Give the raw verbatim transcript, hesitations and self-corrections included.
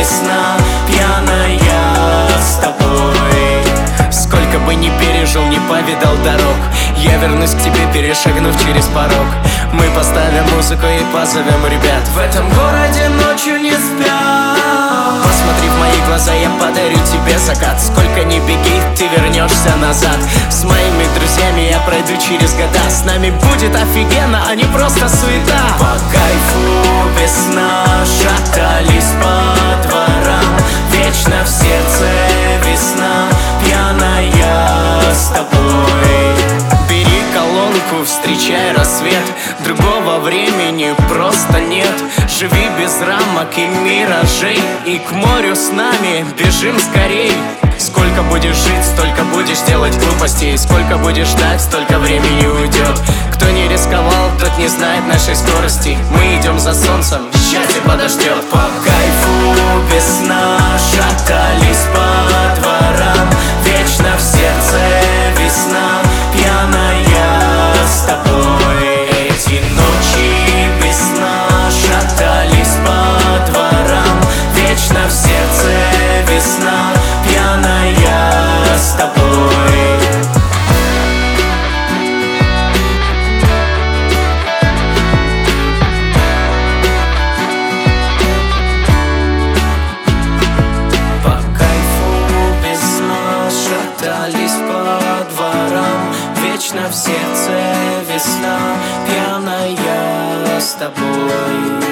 весна, пьяная с тобой. Сколько бы ни пережил, не повидал дорог, я вернусь к тебе, перешагнув через порог. Мы поставим музыку и позовем ребят. В этом городе ночью не спят. Посмотри в мои глаза, я подарю тебе закат. Сколько ни беги, ты вернешься назад. С моими друзьями я пройду через года. С нами будет офигенно, а не просто суета. По кайфу весна, шатались по дворам. Вечно в сердце весна, пьяная с тобой. Бери колонку, встречай рассвет. Другого времени просто нет. Живи без рамок и миражей, и к морю с нами бежим скорей. Сколько будешь жить, столько будешь делать глупостей. Сколько будешь ждать, столько времени уйдет. Кто не рисковал, тот не знает нашей скорости. Мы идем за солнцем, счастье подождет. По кайфу весна, шатались по дворам. Вечно в сердце весна, пьяная с тобой. Эти ночи весна, шатались по дворам. Вечно в сердце весна, пьяная с тобой. По кайфу весна, шатались по дворам. Вечно в сердце весна, пьяная с тобой.